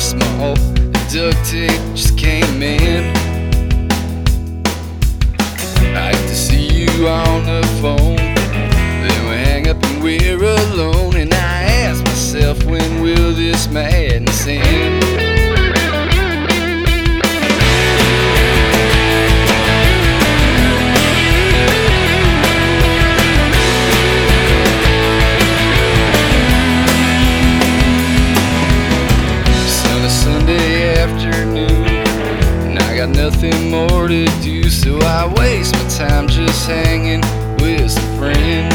small, the duct tape just came in. I like to see you on the phone, then we hang up and we're alone. And I ask myself, when will this madness end? Sunday afternoon, and I got nothing more to do, so I waste my time just hanging with some friends.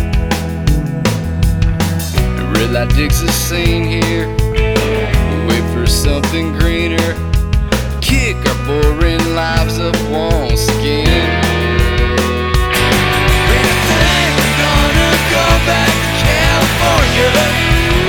The red light digs a scene here, we wait for something greener, kick our boring lives up once again. And I think we're gonna go back to California.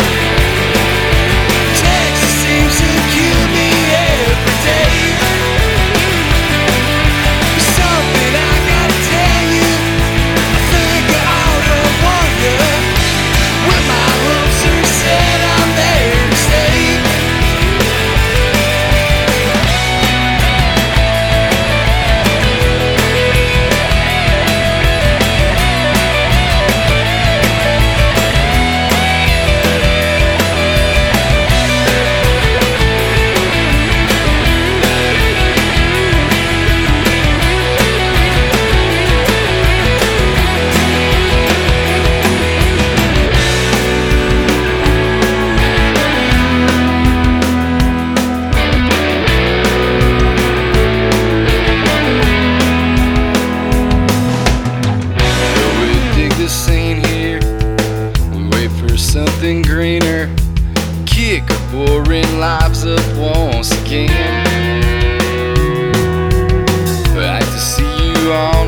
Something greener, kick our boring lives up once again. I like to see you on